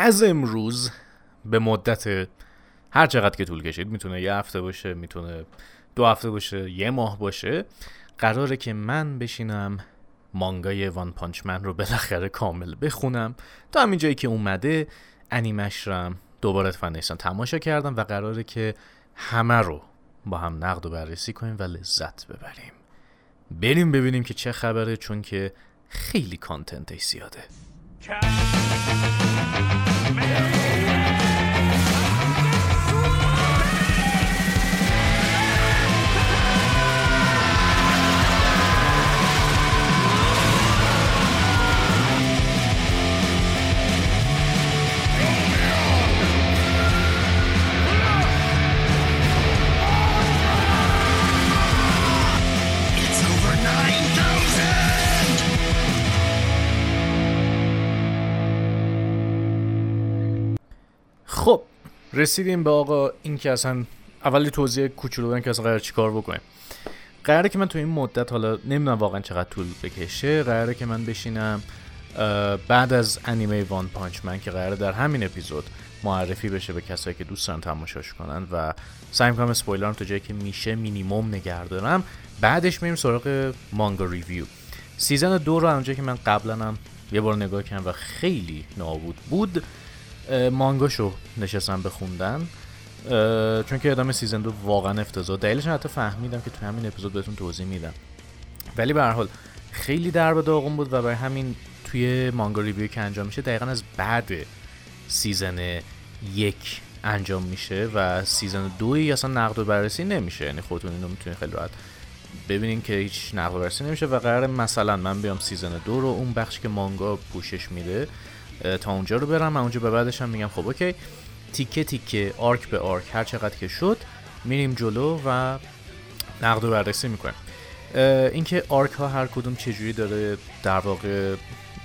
از امروز به مدت هر چقدر که طول کشید، میتونه یه هفته باشه، میتونه 2 هفته باشه، یه ماه باشه، قراره که من بشینم مانگای وان پانچ من رو بالاخره کامل بخونم. تا همین جایی که اومده انیمش رم دوباره فنیستان تماشا کردم و قراره که همه رو با هم نقد و بررسی کنیم و لذت ببریم. بریم ببینیم که چه خبره، چون که خیلی کانتنتش زیاده. خب رسیدیم به آقا این که اصلا اولی توضیح کوچولو بدم که اصلا قراره چیکار بکنیم. قراره که من تو این مدت، حالا نمیدونم واقعا چقدر طول بکشه، قراره که من بشینم بعد از انیمه وان پانچ من که قراره در همین اپیزود معرفی بشه به کسایی که دوست دارن تماشاش کنن و سعی می‌کنم اسپویلر رو تا جایی که میشه مینیمم نگه دارم. بعدش میریم سراغ مانگا ریویو. سیزن 2 رو اونجایی که من قبلا هم یه بار نگاه کردم و خیلی نابود بود، مانگاشو نشستم بخوندن، چون که ادامه سیزن 2 واقعا افتضاح. دلیلش حتی فهمیدم که تو همین اپیزود بهتون توضیح میدم، ولی به هر حال خیلی درب داغون بود و برای همین توی مانگا ریویو که انجام میشه دقیقاً از بعد سیزن 1 انجام میشه و سیزن 2 اصلا نقد و بررسی نمیشه. یعنی خودتون اینو میتونید خیلی راحت ببینین که هیچ نقد و بررسی نمیشه و قراره مثلا من بیام سیزن 2 رو اون بخشی که مانگا پوشش میده تا اونجا رو برم، اونجا به بعدش هم میگم خب اوکی، تیکه تیکه، آرک به آرک، هر چقدر که شد میریم جلو و نقد و بررسی میکنیم. اینکه آرک ها هر کدوم چجوری داره در واقع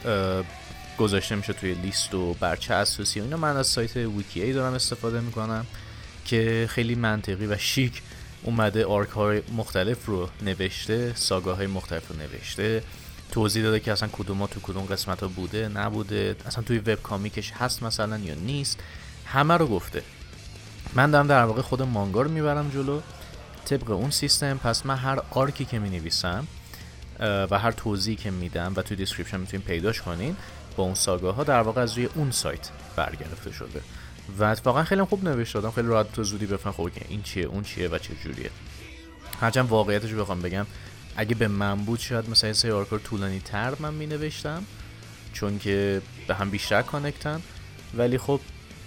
گذاشته میشه توی لیست و بر چه اساسی، اینا من از سایت ویکی ای دارم استفاده میکنم که خیلی منطقی و شیک اومده آرک های مختلف رو نوشته، ساگا های مختلف رو نوشته، توضیح داده که اصلا کدوم ها تو کدوم قسمت ها بوده نبوده، اصلا توی وب کامیکش هست مثلا یا نیست، همه رو گفته. من دارم در واقع خود مانگا رو میبرم جلو طبق اون سیستم. پس من هر آرکی که می نویسم و هر توضیحی که میدم و توی دیسکریپشن میتونین پیداش کنین با اون ساگاها در واقع از روی اون سایت برگرفته شده و اتفاقا خیلی خوب نوشته دادم، خیلی راحت تو زودی بفهم خب این چیه اون چیه و چه جوریه. هرچند واقعیتش بخوام بگم اگه به من بود شاید مثلا سه آرک رو طولانی تر من می نوشتم چون که به هم بیشتر کانکتن، ولی خب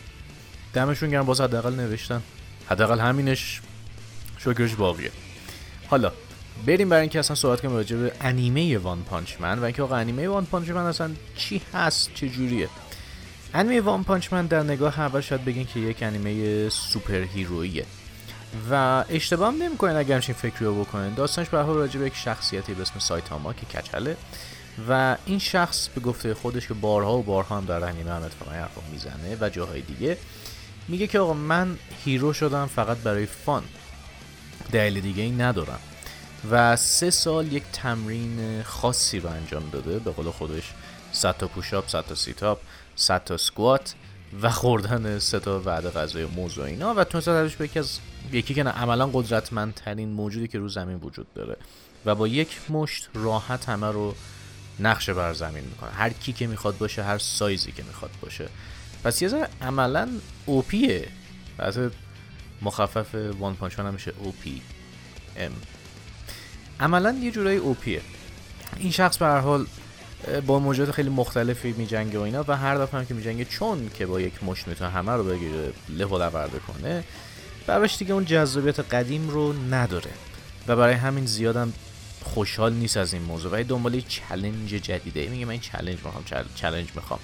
دمشون گرم باز حداقل نوشتن، حداقل همینش شکرش باقیه. حالا بریم برای اینکه اصلا صحبت کنیم راجع به انیمه وان پانچ من و اینکه آقا انیمه وان پانچ من اصلا چی هست، چه جوریه. انیمه وان پانچ من در نگاه اول شاید بگین که یک انیمه سوپر هیروییه و اشتباه هم نمی‌کنین اگه همچین فکری رو بکنین. داستانش به حال راجع به یک شخصیتی به اسم سایتاما که کچله و این شخص به گفته خودش که بارها و بارها هم در انیمه هم اتفاقا حرفا میزنه و جاهای دیگه میگه که آقا من هیرو شدم فقط برای فان، دلیل دیگه ای ندارم و 3 سال یک تمرین خاصی رو انجام داده، به قول خودش 100 تا پوشاپ، 100 تا سیتاپ، 100 تا اسکوات و خوردن 3 تا وعده غذای موز و اینا و تونسته تبدیل به یکی که عملا قدرتمندترین موجودی که رو زمین وجود داره و با یک مشت راحت همه رو نقش بر زمین میکنه، هر کی که میخواد باشه، هر سایزی که میخواد باشه. پس یه ذره عملا اوپیه، البته مخفف وان پانچ من هم میشه اوپی ام، عملا یه جورایی اوپیه. این شخص به هر حال با موجودات خیلی مختلفی میجنگه و اینا و هر دفعه هم که میجنگه چون که با یک مشت میتونه همه رو بگیره لول آورده کنه، بعدش دیگه اون جذابیت قدیم رو نداره و برای همین زیادم خوشحال نیست از این موضوع و دنبال چالش جدیده. میگه من چالش میخوام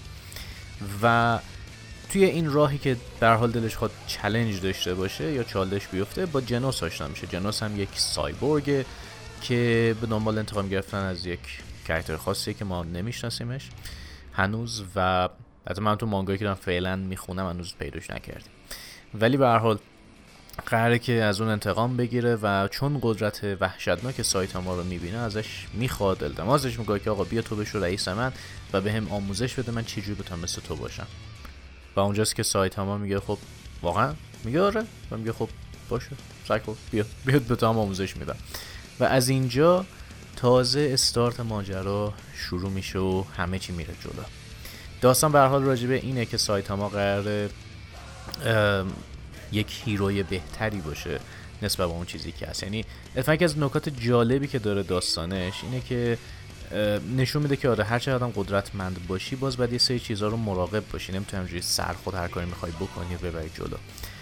و توی این راهی که در حال دلش خود چالش داشته باشه یا چالش بیفته با جنوس آشنا میشه. جنوس هم یک سایبورگه که به دنبال انتقام گرفتن از یک کاراکتر خاصیه که ما نمیشناسیمش هنوز و حتی من تو مانگایی که دارم فعلا میخونم هنوز پیداش نکردیم، ولی به هر حال قراره که از اون انتقام بگیره و چون قدرت وحشتناک سایتاما رو میبینه ازش میخواد، التماسش میکنه که آقا بیا تو بشو رئیس من و به هم آموزش بده من چجوری بتونم مثل تو باشم. و اونجاست که سایتاما میگه خب واقعا؟ میگه آره، و میگه خب باشه سعی کن بیاد به تو هم آموزش میدم. و از اینجا تازه استارت ماجرا شروع میشه و همه چی میره جلو. داستان به هر حال راجع به اینه که سایتاما قراره یک هیروی بهتری باشه نسبت به اون چیزی که هست. یعنی اتفاقا یکی از نکات جالبی که داره داستانش اینه که نشون میده که آره هر چقدر هم قدرتمند باشی باز باید یه سری چیزا رو مراقب باشی، نمیتونی همینجوری سرخود هر کاری میخوای بکنی و ببری جلو.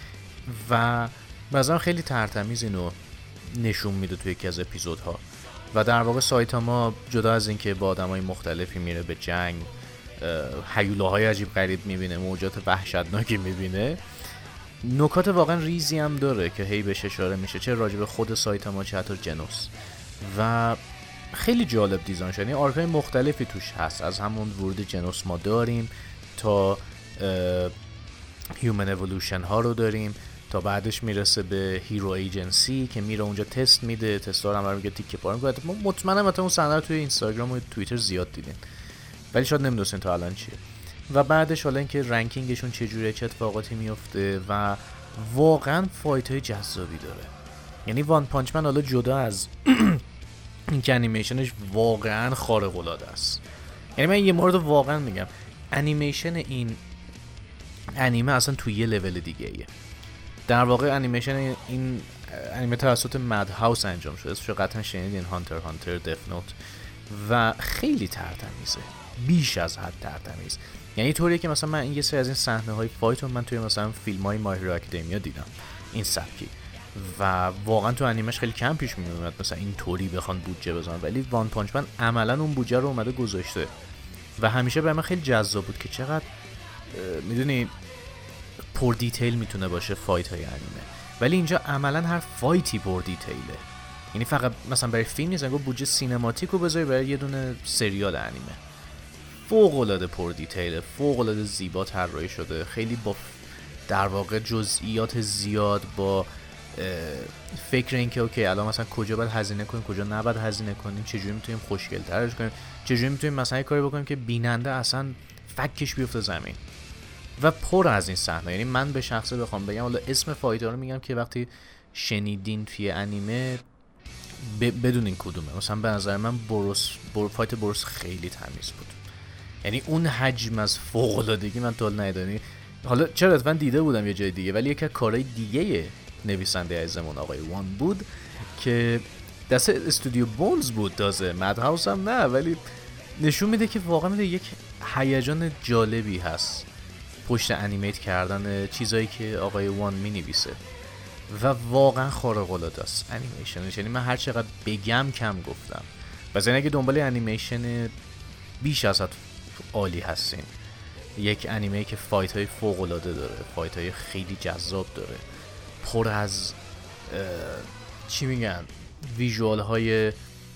و مثلا خیلی ترتمیز اینو نشون میده توی یکی از اپیزودها. و در واقع سایتاما جدا از اینکه با آدمای مختلفی میره به جنگ، هیولاهای عجیب غریب میبینه، موجات وحشتناکی میبینه، نکات واقعا ریزی هم داره که هی بهش اشاره میشه، چه راجع به خود سایتاما چه حتی جنوس. و خیلی جالب دیزاین شده، یعنی آرکای مختلفی توش هست. از همون ورود جنوس ما داریم تا هیومن اِوولوشن ها رو داریم، تا بعدش میرسه به هیرو ایجنسی که میره اونجا تست میده، تستار هم میگه تیکه پاره میکنه. مطمئنم مثلا اون صحنه رو توی اینستاگرام و توییتر زیاد دیدین ولی شاید نمیدونین تا الان چیه. و بعدش حالا اینکه رنکینگشون چجوریه، چه اتفاقاتی میفته و واقعا فایت های جذابی داره. یعنی وان پانچ من حالا جدا از این که انیمیشنش واقعا خارق العاده است، یعنی من یه مورد واقعا میگم، انیمیشن این انیمه اصلا توی یه لول دیگه ایه. در واقع انیمیشن این انیمه توسط مد هاوس انجام شده، اسمش قطعا شنیدین، هانتر دث نوت، و خیلی ترتمیزه، بیش از حد ترتمیز. یعنی طوریه که مثلا من یه سری از این صحنه‌های فایت رو من توی مثلا فیلم‌های مای هیرو اکادمیا دیدم این سبکی، و واقعا تو انیمش خیلی کم پیش میومد مثلا این طوری بخوان بودجه بزنن، ولی وان پانچ من عملاً اون بودجه رو اومده گذاشته. و همیشه برای من خیلی جذاب بود که چقدر میدونی پر دیتیل میتونه باشه فایت های انیمه، ولی اینجا عملاً هر فایتی پر دیتیله. یعنی فقط مثلا برای فیلم نیست، انگار بودجه سینماتیک رو بذاری برای یه دونه سریال انیمه. فوق العاده پر دیتیله، فوق العاده زیبا طراحی شده، خیلی با در واقع جزئیات زیاد، با فکر این که اوکی الان مثلا کجا باید هزینه کنیم کجا نباید هزینه کنیم، چجوری میتونیم خوشگل‌ترش کنیم، چجوری میتونیم مثلا یه کاری بکنیم که بیننده اصلا فکش بیفته زمین. و پر از این صحنه. یعنی من به شخصه بخوام بگم، حالا اسم فایتر رو میگم که وقتی شنیدین توی انیمه بدونین کدومه. مثلا به نظر من فایت بروس خیلی تمیز بود، یعنی اون حجم از فوق العادگی من تا ندیدم. حالا چرا اتفاقا دیده بودم یه جای دیگه، ولی یکی از کارهای دیگه نویسنده عزیزمون آقای وان بود که دست استودیو بونز بود، تازه مد هاوس هم نه، ولی نشون میده که واقعا یک هیجان جالبی هست پشت انیمیت کردن چیزایی که آقای وان مینویسه و واقعا خارق العاده است انیمیشنش. یعنی من هر چقدر بگم کم گفتم. واسه اینکه دنبال انیمیشن بیش از حد عالی هستین، یک انیمه که فایت های فوق العاده داره، فایت های خیلی جذاب داره، پر از چی میگن ویژوال های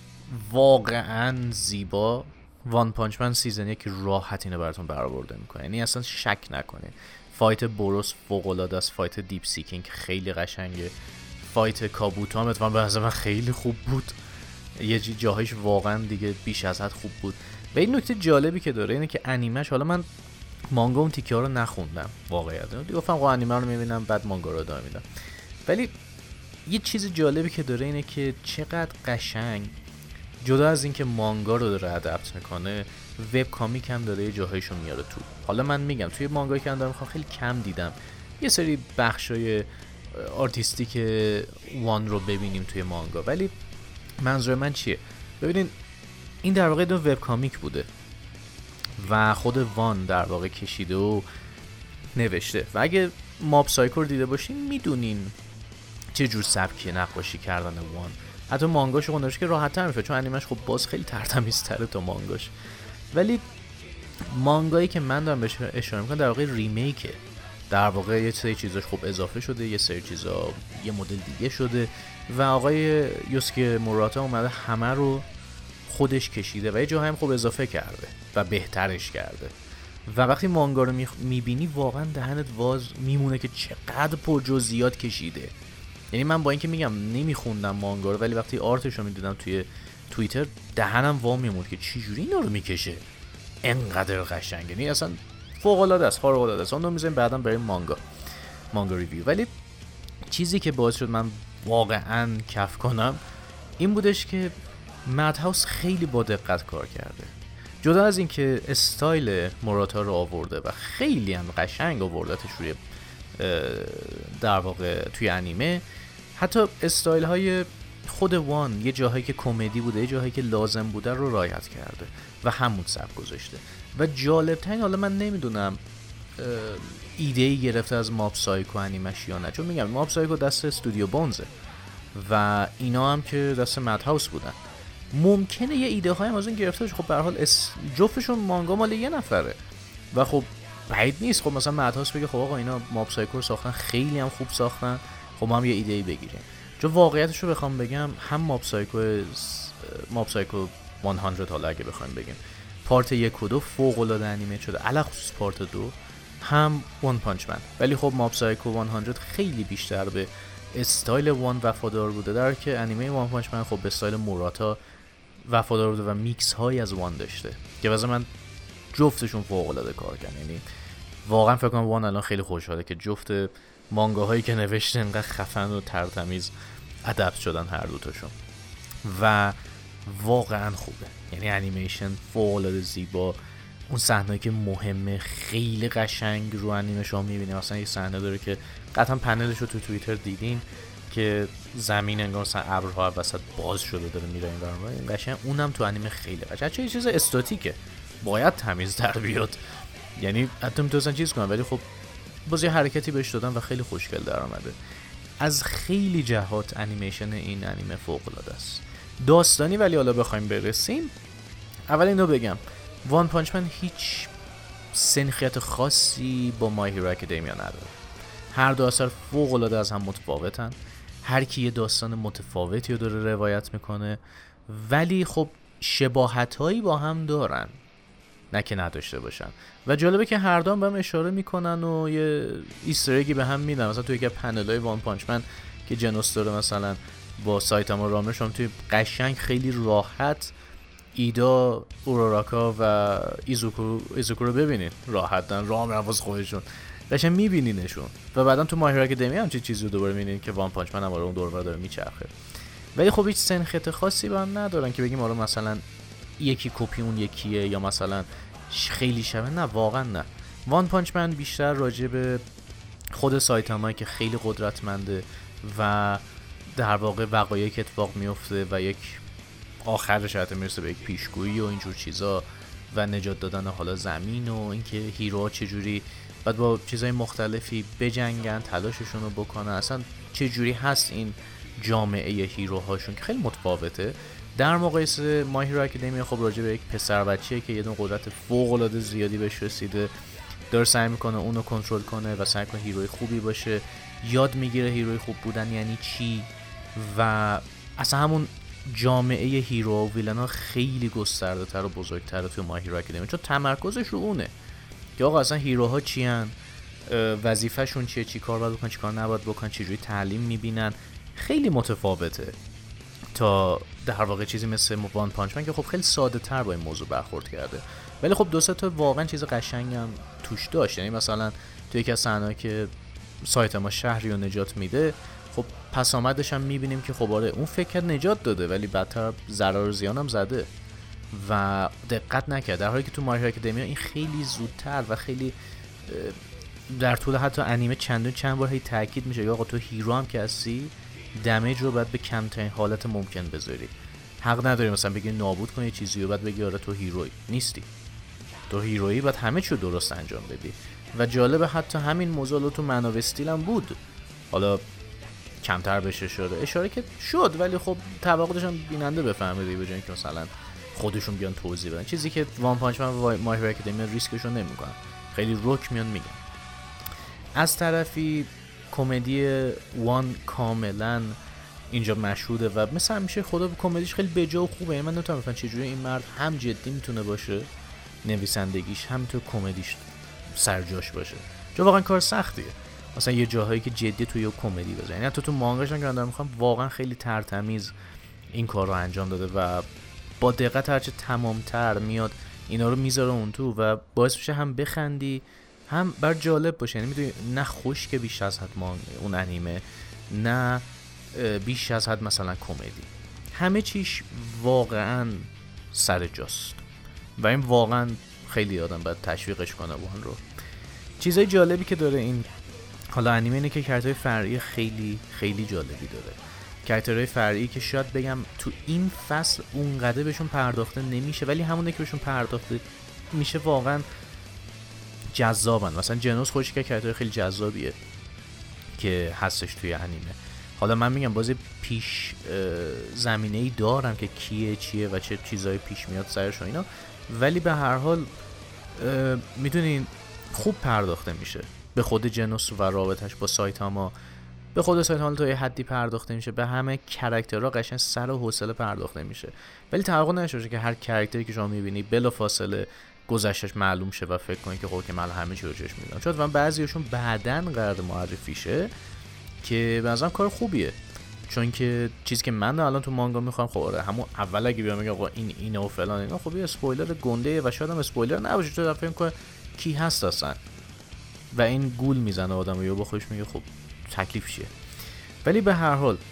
واقعا زیبا. وان پانچ من سیزن یک راحت اینو براتون برآورده میکنه، یعنی اصلا شک نکنه. فایت بوروس فوق العاده است، فایت دیپ سیکینگ خیلی قشنگه، فایت کابوتو هم اتفاقا به نظر من خیلی خوب بود، یه جاهایش واقعا دیگه بیش از حد خوب بود. و این نکته جالبی که داره اینه که انیمش، حالا من مانگا اون تیکه ها رو نخوندم واقعیت، گفتم خب انیمه رو میبینم بعد مانگا رو ادامه میدم، ولی یه چیز جالبی که داره اینه که چقدر قشنگ جدا از اینکه مانگا رو داره ادپت میکنه، وب کامیک هم داره یه جاهایشو میاره تو. حالا من میگم توی مانگایی که من دارم خیلی کم دیدم یه سری بخشای آرتیستیک وان رو ببینیم توی مانگا، ولی منظور من چیه؟ ببینین این در واقع دو وب کامیک بوده و خود وان در واقع کشیده و نوشته. و اگه ماب سایکو رو دیده باشین میدونین چه جور سبکی نقاشی کردن وان. حتی مانگاش رو خوندنش که راحت تر میشه، چون انیمش خب باز خیلی ترتمیزتره تا مانگاش. ولی مانگایی که من دارم بهش اشاره میکنم در واقع ریمیکه، در واقع یه سری چیزاش خب اضافه شده، یه سری چیزا یه مدل دیگه شده و آقای یوسکی موراتا اومده همه رو خودش کشیده و یه جاهایی هم خب اضافه کرده و بهترش کرده. و وقتی مانگا رو میبینی واقعا دهنت واز میمونه که چقدر پر جزئیات کشیده. یعنی من با اینکه میگم نمیخوندم مانگا رو، ولی وقتی آرتش رو میدیدم توی توییتر دهنم وا میموند که چی جوری اینا رو میکشه، انقدر قشنگه. یعنی اصلا فوق العاده است، خارق العاده است. اون رو میذاریم بعداً برای مانگا ریویو. ولی چیزی که باعث شد من واقعاً کف کنم این بودش که مدهاوس خیلی با دقت کار کرده. جدا از اینکه استایل موراتا رو آورده و خیلی هم قشنگ آوردتش روی در واقع توی انیمه، حتی استایل های خود وان یه جاهایی که کمدی بوده، یه جاهایی که لازم بوده رو رعایت کرده و همون سبک گذاشته. و جالب ترین، حالا من نمیدونم ایده‌ای گرفته از ماب سایکو انیمش یا نه، چون میگم ماب سایکو دست استودیو بونزه و اینا هم که دست مدهاوس بودن، ممکنه یه ایده های از اون گرفته باشه. خب به هر حال جفتشون مانگا مال یه نفره و خب بعید نیست خب مثلا مدهاوس بگه خب آقا اینا ماب سایکو رو ساختن، خیلی هم خوب ساختن، خب ما هم یه ایده‌ای بگیریم. چون واقعیتش رو بخوام بگم، هم ماب سایکو 100 حالا اگه بخوایم بگیم پارت 1 و 2 فوق العاده انیمه شده، علاوه خصوص پارت 2 هم وان پانچ من. ولی خب ماب سایکو 100 خیلی بیشتر به استایل وان وفادار بوده، در که انیمه وان پانچ من خب به استایل موراتا وفادار بوده و میکس هایی از وان داشته که واسه من جفتشون فوق العاده کار کردن. یعنی واقعا فکر کنم وان الان خیلی خوشحاله که جفت مانگاهایی که نوشته انقدر خفن و ترتمیز ادپت شدن هر دوتاشون و واقعا خوبه. یعنی انیمیشن فوق العاده زیبا، اون صحنه‌ای که مهمه خیلی قشنگ رو انیمه شما می‌بینید. مثلا یه صحنه داره که قطعا پنلش رو تو توییتر دیدین که زمین انگار مثلا ابرها وسط باز شده داره میره این ور اون ور، قشنگ اونم تو انیمه خیلی قشنگ. چه چیز استاتیکه باید تمیز در بیاد، یعنی حتی میتونن چیز کنن ولی خب باز یه حرکتی بهش دادن و خیلی خوشگل در اومده. از خیلی جهات انیمیشن این انیمه فوق العاده است. داستانی ولی حالا بخوایم برسیم، اول اینو بگم وان پانچ من هیچ سنخیت خاصی با مای هیرو اکادمیا نداره. هر دو اثر فوق العاده از هم متفاوتن، هر کی یه داستان متفاوتی رو داره روایت میکنه، ولی خب شباهتایی با هم دارن، نه که نداشته باشن. و جالبه که هر دو هم به هم اشاره میکنن و یه ایستر اگی به هم میدن. مثلا توی یکی پنلای وان پانچ من که جنوس داره مثلا با سایتاما رامر، شما توی قشنگ خیلی راحت ایدا، اوراراکا و ایزوکو رو ببینید، راحتن راه میرن واسه خودشون، قشنگ میبینینشون. و بعدن تو مای هیرو اکادمیا هم چیزی رو دوباره میبینید که وان پانچ من هم اون دور و بر داره میچرخه، ولی خب هیچ سنخیت خاصی با هم ندارن که بگیم آره مثلا یکی کپی اون یکیه یا مثلا خیلی شبه. نه واقعا نه. وان پانچ من بیشتر راجع به خود سایتاما که خیلی قدرتمنده و در واقع وقایعی که اتفاق میفته و یک آخرش حتی میرسه به یک پیشگویی و اینجور چیزا و نجات دادن حالا زمین و اینکه هیروها چجوری بعد با چیزای مختلفی بجنگن، تلاششون رو بکنن، اصلا چجوری هست این جامعه هیروهاشون که خیلی متفاوته. در مقایسه مای هیرو اکادمیا خب راجع به یک پسر بچه‌ای که یه دونه قدرت فوق العاده زیادی بهش رسیده، داره سعی میکنه اونو کنترل کنه و سعی کنه هیروی خوبی باشه، یاد میگیره هیروی خوب بودن یعنی چی. و اصلا همون جامعه هیرو و ویلنا خیلی گسترده تر و بزرگتر توی مای هیرو اکادمیا، چون تمرکزش رو اونه که آقا اصلا هیروها چی ان، وظیفه‌شون چیه، چی کار باید بکنن، چی کار نباید بکنن، چجوری تعلیم میبینن. خیلی متفاوته تا در واقع چیزی مثل وان پانچ من که خب خیلی ساده تر با این موضوع برخورد کرده، ولی خب دو سه تا واقعا چیز قشنگی هم توش داشت. یعنی مثلا تو یکی از صحنه‌ها که سایتاما شهری رو نجات میده، خب پس آمدش هم میبینیم که خب آره اون فکر نجات داده ولی بدتر ضرر و زیان هم زده و دقت نکرد، در حالی که تو مای هیرو اکادمیا این خیلی زودتر و خیلی در طول حتی انیمه چند بار هی تاکید میشه آقا تو هیرو هم که هستی دمیج رو باید به کمترین حالت ممکن بذاری. حق نداری مثلا بگی نابود کنی چیزی رو بعد بگی آره تو هیرویی نیستی، تو هیرویی باید همه چی رو درست انجام بدی. و جالب حتی همین موضوع تو من و استیل هم بود، حالا کمتر بشه اشاره که شد ولی خب توقعش هم بیننده بفهمه دیگه، بجای اینکه مثلا خودشون بیان توضیح بدن، چیزی که وان پانچ من و مای هیرو اکادمیا ریسکشو نمیکنن، خیلی رک میان میگن. از طرفی کمدی وان کاملا اینجا مشهوده و مثل همیشه خدا کمدیش خیلی بجا و خوبه. یعنی من نمیتونم بفهمم چجوری این مرد هم جدی میتونه باشه نویسندگیش، هم تو کمدیش سرجاش باشه، چون واقعا کار سختیه مثلا یه جاهایی که جدی توی یه کمدی بزنه. یعنی حتی تو مانگاش هم که دارم میخوام واقعا خیلی ترتمیز این کار رو انجام داده و با دقت هرچه تمامتر میاد اینا رو میذاره اون تو و باعث میشه هم بخندی هم بر جالب باشه. یعنی میدونی نه خشک بیش از حد اون انیمه، نه بیش از حد مثلا کمدی، همه چیش واقعا سر جاست و این واقعا خیلی آدم باید تشویقش کنه اون رو. چیزای جالبی که داره این حالا انیمه اینه که کاراکترهای فرعی خیلی خیلی جالبی داره. کاراکترهای فرعی که شاید بگم تو این فصل اونقدر بهشون پرداخته نمیشه، ولی همونه که بهشون پرداخته میشه واقعا جذابن. مثلا جنوس خودش که کاراکتر خیلی جذابیه که هستش توی انیمه. حالا من میگم بازی پیش زمینه‌ای دارم که کیه چیه و چه چیزای پیش میاد سرش و اینا، ولی به هر حال میدونین خوب پرداخته میشه به خود جنوس و رابطش با سایتاما. به خود سایتاما تا یه حدی پرداخته میشه، به همه کاراکترها قشنگ سر و حوصله پرداخته میشه، ولی توقع نشه که هر کاراکتری که شما میبینی بلافاصله گذشتش معلوم شه و فکر کنی که خب که من همه چی رو چشم میدم. چون من بعضیاشون بعدن قرار معرفی شه که به نظرم کار خوبیه، چون که چیزی که من الان تو مانگا میخوام خب آره همون اول اگه بیام بگم آقا این اینه و فلان اینا، خب یه اسپویلر گنده و شاید هم اسپویلر نباشه، تو فکر کنی کی هست اصلا و این گول میزنه آدمو یا با خودش میگه خب تکلیف چیه. ولی به هر حال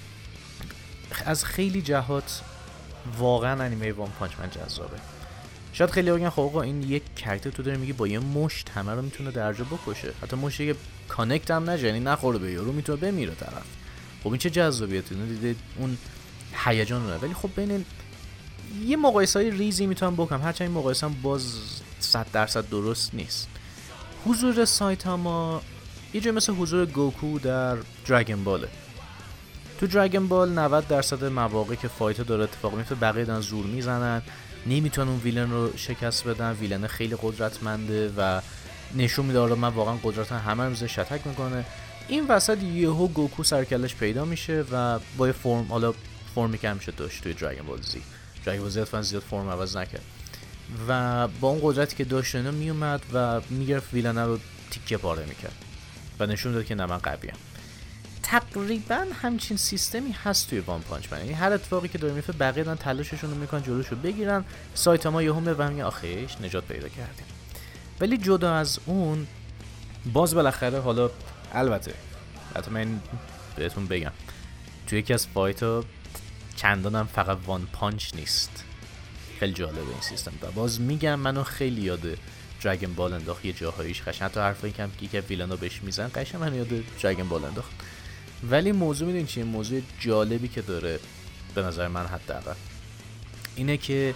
از خیلی جهات واقعا انیمه وان پانچ من جذابه. شاید خیلی بگن خب آقا این یک کاراکتر تو داری میگی با یه مشت همه رو میتونه درجا بکشه، حتی مشت یه کانکت هم نشه، یعنی نخوره به یارو میتونه بمیره طرف. خب این چه جذابیتی دیده اون هیجان رو. ولی خب بین یه مقایسه‌ای ریزی میتونم بکنم، هرچند این مقایسه هم باز 100% درست نیست. حضور سایتاما یه جور مثل حضور گوکو در دراگون باله. تو دراگون بال 90% مواقع که فایت داره اتفاق میفته بقیه دارن زور میزنن، نمیتونن اون ویلن رو شکست بدن. ویلن خیلی قدرتمنده و نشون میده آره من واقعا قدرت همه رو شتک میکنه. این وسط یهو گوکو سرکلش پیدا میشه و با یه فرم، حالا فرمی که همیشه داشت توی دراگون بال زی، دراگون بال زی اصلا زیاد فرم عوض نکرد و با اون قدرتی که داشت اینا میومد و میگرفت ویلن رو تیکه پاره میکرد و نشون داد که نه من قویم. تقریبا همچین سیستمی هست توی وان پانچ من، یعنی هر اتفاقی که داره میفته بقیه دارن تلاششون رو میکنن جلوشو بگیرن، سایتاما یهو میاد و میگه آخیش نجات پیدا کردیم. ولی جدا از اون باز بالاخره حالا البته من بهتون بگم توی یکی از فایت‌ها چندانم فقط وان پانچ نیست، خیلی جالبه این سیستم. و باز میگم منو خیلی یاد دراگون بال انداخت یه جاهاییش، قشنگ حتی حرفایی که ویلنا بهش میزن قشنگ من یاد دراگون بال انداخت. ولی موضوع میدونین چیه؟ موضوع جالبی که داره به نظر من حداقل اینه که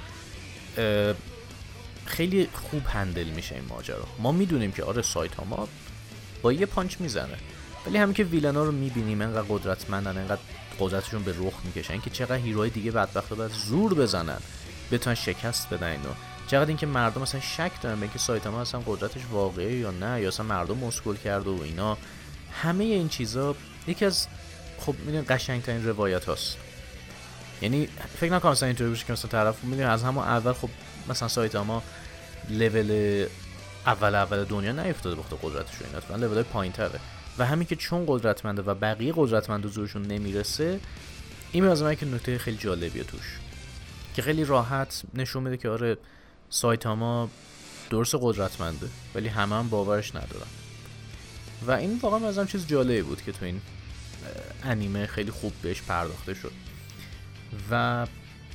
خیلی خوب هندل میشه این ماجرا. ما میدونیم که آره سایتاما با یه پانچ میزنه، ولی همین که ویلنا رو میبینیم انقدر قدرتمندن، انقدر قدرتشون به رخ میکشن که چقدر هیروهای دیگه بدبختا باید زور بزنن بتونن شکست بدن اینو، چقدر اینکه مردم مثلا شک دارن به اینکه سایتاما اصلا قدرتش واقعیه یا نه، یا اصلا مردم مسکول کرده و اینا. همه این چیزا یکی از خب میدونی قشنگترین روایت هاست. یعنی فکر نکنم مثلا اینطوری باشه که مثلا طرف میدونی از همون اول خب مثلا سایتاما لول اول دنیا نیفتاده بخاطر قدرتش و اینا، مثلا لول پایین‌تره و همین که چون قدرتمنده و بقیه قدرتمنده زورشون نمیرسه، این مثلا که نکته خیلی جالبیه توش که خیلی راحت نشون میده که آره سایتاما درست قدرتمنده ولی همه هم باورش ندارن. و این واقعا مثلا چیز جالبی بود که تو این انیمه خیلی خوب بهش پرداخته شد و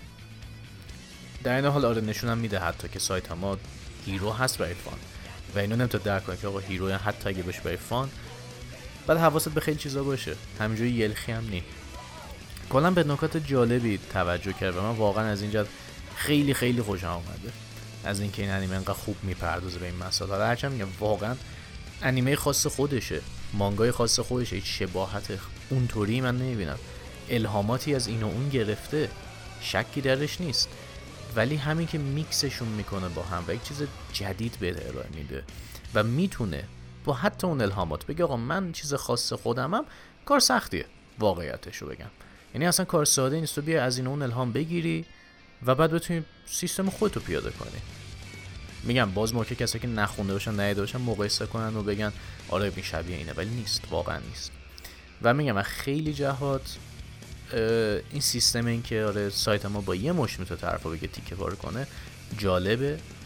در این حال آره نشونم میده حتی که سایتاما هیرو هست برای فان و اینو نمیتونه درک کنه که آقا هیرو حتی اگه بشه برای فان بعد حواست به خیلی چیزا باشه، همینجوری یلخی هم نی. کلا به نکات جالبی توجه کرد و من واقعا از اینجا خیلی خیلی خوشم اومده از اینکه این انیمه انقدر خوب میپردازه به این مسائل. حالا هرچند میگم واقعا انیمه خاص خودشه، مانگای خاص خودشه، هیچ شباهت اونطوری من نمیبینم. الهاماتی از این و اون گرفته، شکی درش نیست، ولی همین که میکسشون میکنه با هم و یک چیز جدید به ارائه میده و میتونه با حتی اون الهامات بگه آقا من چیز خاص خودمم، کار سختیه واقعیتشو بگم. یعنی اصلا کار ساده نیست تو بیا از این اون الهام بگیری و بعد بتونی سیستم خودتو پیاده کنی. میگم باز موقع کسایی که نخونده باشن ندیده باشن مقایسه کنن و بگن آره این شبیه اینه، ولی نیست، واقعا نیست. و میگم من خیلی جهات این سیستم این که آره سایت ما با یه مش میتونه طرفو بگه تیکه پاره کنه جالبه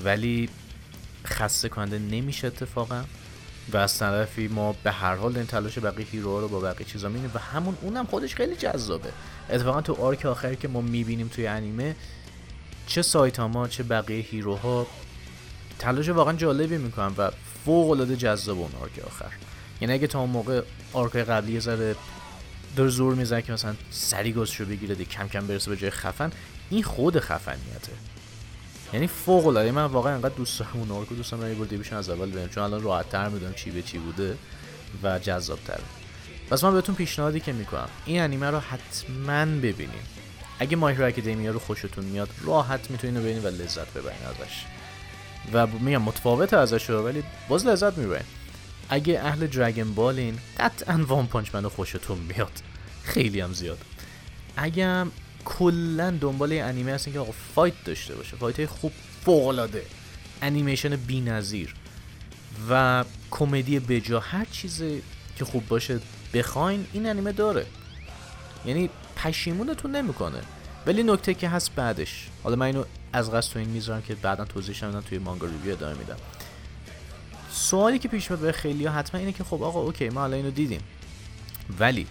ولی خسته کننده نمیشه اتفاقا. و از طرفی ما به هر حال این تلاش بقیه هیروها رو با بقیه چیزا میبینیم و اونم خودش خیلی جذابه. اتفاقا تو آرک آخری که ما میبینیم توی انیمه، چه سایتاما چه بقیه هیروها تلاش واقعا جالبی میکنن و فوق العاده جذاب اون آرک آخر. یعنی اگه تا اون موقع آرک قبلی یه ذره داره زور میزنه که مثلا سری گازشو بگیره دی کم کم برسه به جای خفن، این خود خفنیته. یعنی فوق العاده. من واقعا انقدر دوست دارم اون آرکو، دوست دارم یه بار دیگه از اول ببینم، چون الان راحت‌تر میدونم چی به چی بوده و جذاب‌تره. پس من بهتون پیشنهادی که میکنم این انیمه رو حتما ببینید. اگه مای هیرو اکادمیا رو خوشتون میاد راحت میتونین رو ببینید و لذت ببرین ازش. و میگم متفاوته ازش ولی باز لذت میبرین. اگه اهل دراگون بالین قطعا وان پانچ من رو خوشتون میاد، خیلی هم زیاد. اگه هم کلا دنبال یه انیمه هستین که آقا فایت داشته باشه، فایت خوب فوق العاده، انیمیشن بی‌نظیر و کمدی بجا، هر چیزی که خوب باشه بخواین این انیمه داره. یعنی پشیمونتون نمیکنه. ولی نکته که هست بعدش، حالا من اینو از قصد تو این میذارم که بعدا توضیحش میدم توی مانگا ریویو ادامه میدم. سوالی که پیش میاد به خیلی‌ها حتما اینه که خب آقا اوکی ما حالا اینو دیدیم ولی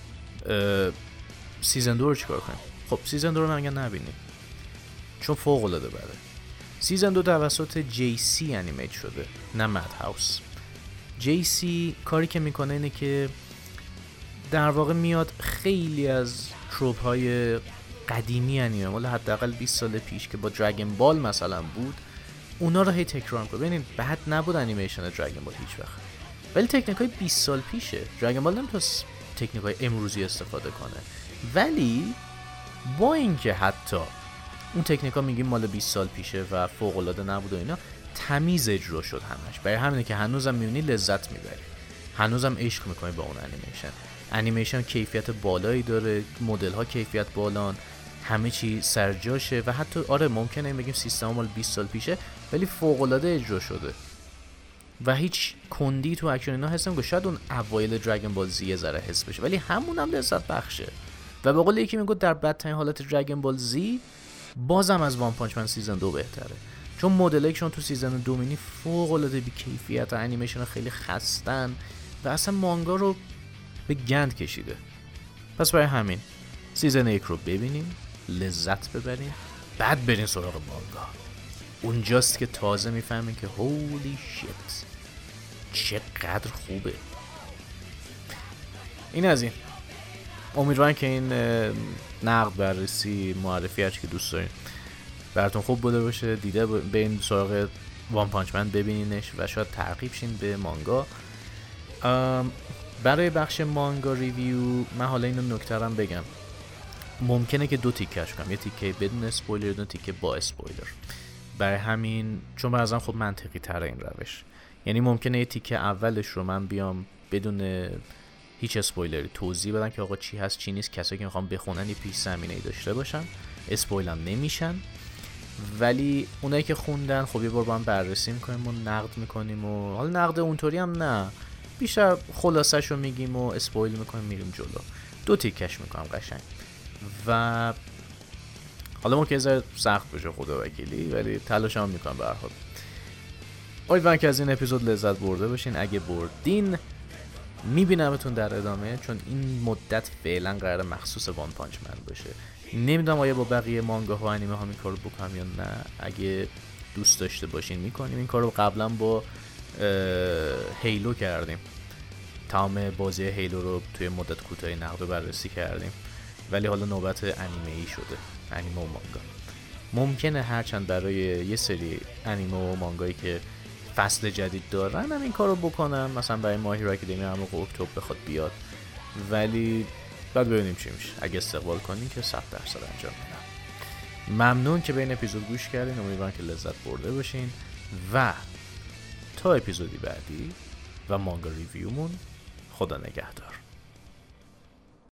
سیزن 2 رو چیکار کنیم؟ خب سیزن 2 رو من نبینیم چون فوق العاده بده. سیزن 2 توسط JC انیمیت شده نه مد هاوس. JC کاری که میکنه اینه که در واقع میاد خیلی از تروپ های قدیمی انیمه مال حداقل 20 سال پیش که با دراگون بال مثلا بود اونا رو هی تکرار میکنه. ببینید بد نبود انیمیشن دراگون بال هیچ وقت، ولی تکنیکای 20 سال پیشه. دراگون بال نمیتونه تکنیکای امروزی استفاده کنه، ولی با اینکه حتی اون تکنیکا میگیم مال 20 سال پیشه و فوق العاده نبود و اینا، تمیز اجرا شد همش. برای همینه که هنوزم میبینی لذت میبری، هنوزم عشق میکنی با اون انیمیشن کیفیت بالایی داره، مدل ها کیفیت بالان، همه چی سرجاشه و حتی آره ممکنه بگیم سیستم مال 20 سال پیشه ولی فوق العاده اجرا شده و هیچ کندی تو اکشن اینا حس نمی‌کنی. شاید اون اوایل دراگون بال زی ذره حس بشه ولی همونم لذت بخشه. و به قول یکی میگه در بدترین حالت دراگون بال زی بازم از وان پانچ من سیزن 2 بهتره، چون مدلشون تو سیزن 2 مینی فوق العاده بی کیفیت، انیمیشن خیلی خستن و اصلا مانگا رو به گند کشیده. پس برای همین سیزن 1 رو ببینیم، لذت ببریم، بعد برین سراغ مانگا. اونجاست که تازه میفهمین که هولی شیت چقدر خوبه. این از این. امیدوارم که این نقد، بررسی، معرفی هرچی که دوست دارین براتون خوب بوده باشه. دیده برین سراغ وان پانچ من ببینینش و شاید ترغیب شین به مانگا. برای بخش مانگا ریویو من حالا اینو نکته‌ام بگم، ممکنه که دو تیکش کنم، یه تیکه بدون اسپویلر، دو تیکه با اسپویلر. برای همین چون برازم خب منطقی تره این روش، یعنی ممکنه یه تیکه اولش رو من بیام بدون هیچ اسپویلری توضیح بدم که آقا چی هست چی نیست، کسایی که میخوام بخونن یه پیش زمینه‌ای داشته باشن، اسپویل هم نمیشن. ولی اونایی که خوندن خب یه بار با هم بررسی میکنیم و نقد میکنیم و حالا نقد اونطوری هم نه، بیشتر خلاصه‌شو میگیم و اسپویل میکنیم میریم جلو. دو تیکش میکنم قشنگ و حالا ممکنه ذره سخت بشه خدا وکیلی ولی تلاشم میکنم به هر حال. امیدوارم که از این اپیزود لذت برده باشین. اگه بردین میبینمتون در ادامه، چون این مدت فعلا قراره مخصوص وان پانچ من باشه. نمیدونم آیا با بقیه مانگا ها انیمه ها این کارو بکنم یا نه. اگه دوست داشته باشین میکنیم. این کارو قبلا با هیلو کردیم، تمام بازی هیلو رو توی مدت کوتاهی نقد و بررسی کردیم، ولی حالا نوبت انیمه ای شده، انیمه و مانگا. ممکنه هرچند برای یه سری انیمه و مانگایی که فصل جدید دارن هم این کارو بکنم، مثلا برای مای هیرو اکادمیا هم موقع اکتبر بخواد بیاد، ولی بعد ببینیم چی میشه. اگه استقبال کنین که 100% انجام میدم. ممنون که به این اپیزود گوش کردین، امیدوارم که لذت برده باشین و تا اپیزودی بعدی و مانگا ریویومون، خدا نگهدار.